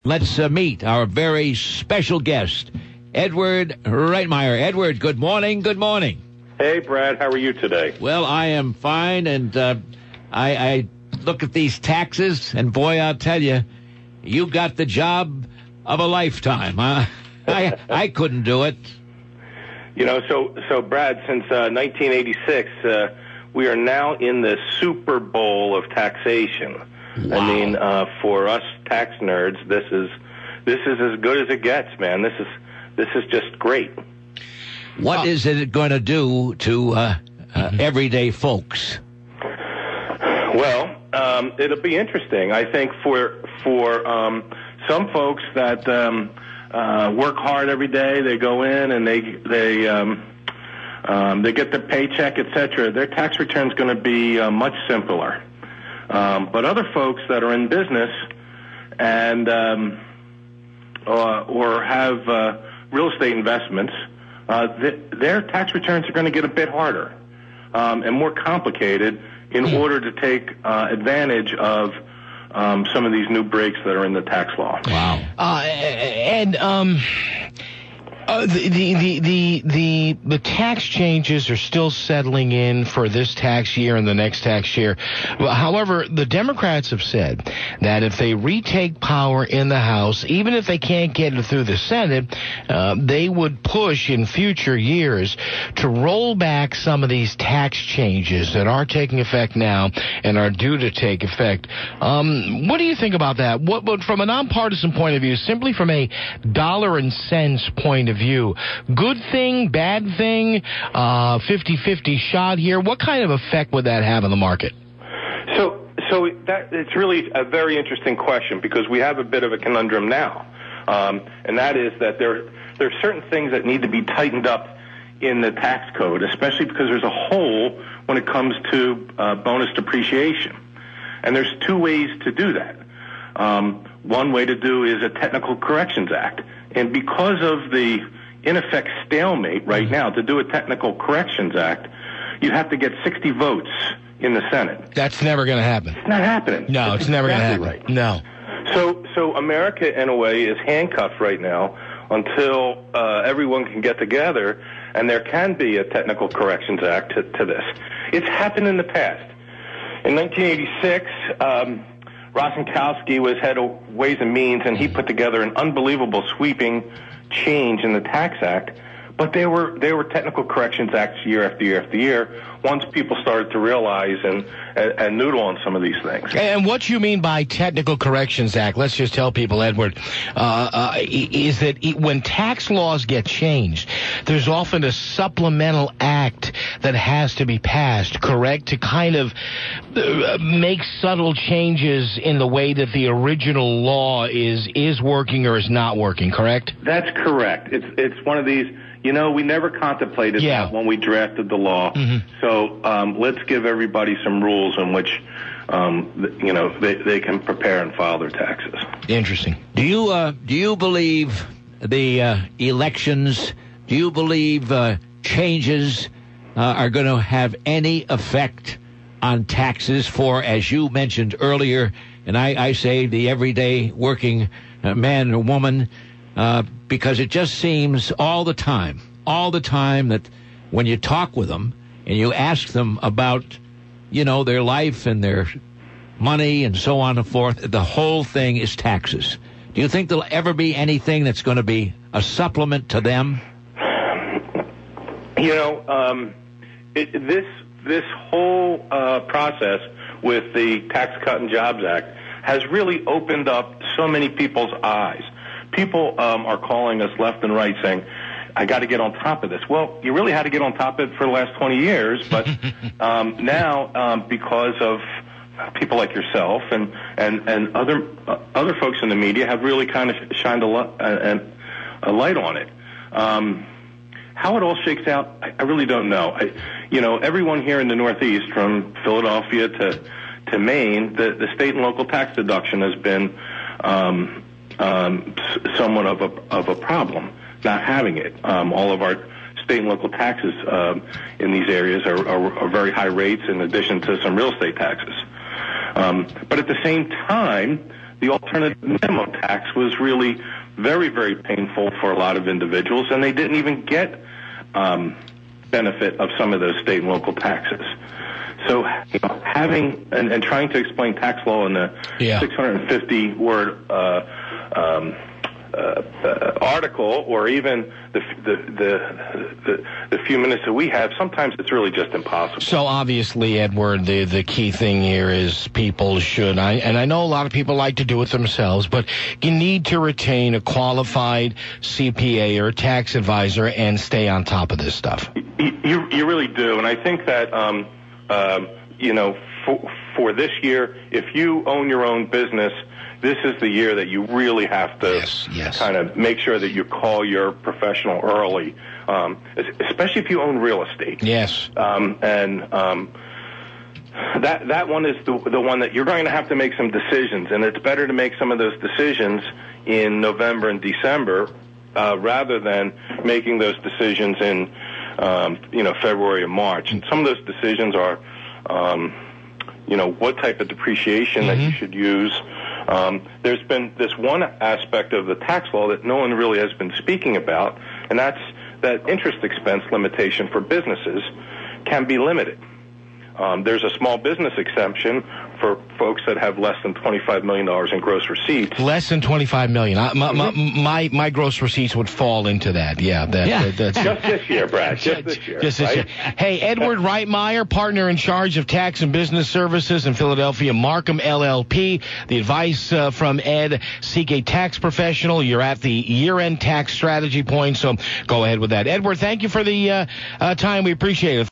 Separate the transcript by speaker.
Speaker 1: Let's meet our very special guest, Edward Reitmeyer. Edward, good morning. Good morning.
Speaker 2: Hey, Brad. How are you today?
Speaker 1: Well, I am fine, and I look at these taxes, and boy, I'll tell you, you got the job of a lifetime. I couldn't do it.
Speaker 2: You know, so Brad, since 1986, we are now in the Super Bowl of taxation.
Speaker 1: Wow.
Speaker 2: I mean, for us tax nerds, this is as good as it gets, man. This is just great.
Speaker 1: What is it going to do to everyday folks?
Speaker 2: Well, it'll be interesting. I think for some folks that work hard every day, they go in and they get their paycheck, etc. Their tax return is going to be much simpler. But other folks that are in business and or have real estate investments, their tax returns are going to get a bit harder and more complicated in order to take advantage of some of these new breaks that are in the tax law.
Speaker 1: Wow.
Speaker 3: The tax changes are still settling in for this tax year and the next tax year. However, the Democrats have said that if they retake power in the House, even if they can't get it through the Senate, they would push in future years to roll back some of these tax changes that are taking effect now and are due to take effect. What do you think about that? What from a nonpartisan point of view, simply from a dollar and cents point of view, good thing, bad thing, 50-50 shot here? What kind of effect would that have on the market?
Speaker 2: So that it's really a very interesting question because we have a bit of a conundrum now, and that is that there are certain things that need to be tightened up in the tax code, especially because there's a hole when it comes to bonus depreciation, and there's two ways to do that. One way to do is a Technical Corrections Act. And because of the, in effect, stalemate right now, to do a Technical Corrections Act, you have to get 60 votes in the Senate.
Speaker 3: That's never going to happen.
Speaker 2: It's not happening.
Speaker 3: No, it's never going to happen.
Speaker 2: Right.
Speaker 3: No.
Speaker 2: So America, in a way, is handcuffed right now until everyone can get together and there can be a Technical Corrections Act to this. It's happened in the past. In 1986, Rosenkowski was head of Ways and Means, and he put together an unbelievable sweeping change in the Tax Act. But they were Technical Corrections Acts year after year after year once people started to realize and noodle on some of these things.
Speaker 3: And what you mean by Technical Corrections Act, let's just tell people, Edward, is that when tax laws get changed, there's often a supplemental act that has to be passed, correct, to kind of make subtle changes in the way that the original law is working or is not working, correct?
Speaker 2: That's correct. It's one of these... You know, we never contemplated that when we drafted the law. Mm-hmm. So let's give everybody some rules in which, they can prepare and file their taxes.
Speaker 3: Interesting.
Speaker 1: Do you believe the elections? Do you believe changes are going to have any effect on taxes for, as you mentioned earlier, and I say the everyday working man or woman? Because it just seems all the time that when you talk with them and you ask them about, their life and their money and so on and forth, the whole thing is taxes. Do you think there'll ever be anything that's going to be a supplement to them?
Speaker 2: This whole process with the Tax Cut and Jobs Act has really opened up so many people's eyes. People are calling us left and right saying, I got to get on top of this. Well, you really had to get on top of it for the last 20 years, but now because of people like yourself and other folks in the media have really kind of shined a light on it. How it all shakes out, I really don't know. Everyone here in the Northeast, from Philadelphia to Maine, the state and local tax deduction has been somewhat of a problem, not having it. All of our state and local taxes in these areas are very high rates in addition to some real estate taxes. But at the same time, the alternative minimum tax was really very, very painful for a lot of individuals, and they didn't even get benefit of some of those state and local taxes. So, having and trying to explain tax law in the 650-word article, or even the few minutes that we have, sometimes it's really just impossible.
Speaker 3: So obviously, Edward, the key thing here is people should, and I know a lot of people like to do it themselves, but you need to retain a qualified CPA or tax advisor and stay on top of this stuff.
Speaker 2: You really do, and I think that for this year, if you own your own business, this is the year that you really have to kind of make sure that you call your professional early, especially if you own real estate.
Speaker 3: Yes.
Speaker 2: That one is the one that you're going to have to make some decisions, and it's better to make some of those decisions in November and December rather than making those decisions in February and March. And some of those decisions are what type of depreciation that you should use. There's been this one aspect of the tax law that no one really has been speaking about, and that's that interest expense limitation for businesses can be limited. There's a small business exemption for folks that have less than $25 million in gross receipts.
Speaker 3: Less than $25 million. My gross receipts would fall into that. That's
Speaker 2: just this year, Brad. Just this year.
Speaker 3: Hey, Edward Reitmeyer, partner in charge of tax and business services in Philadelphia, Markham LLP. The advice from Ed, seek a tax professional. You're at the year-end tax strategy point, so go ahead with that. Edward, thank you for the time. We appreciate it.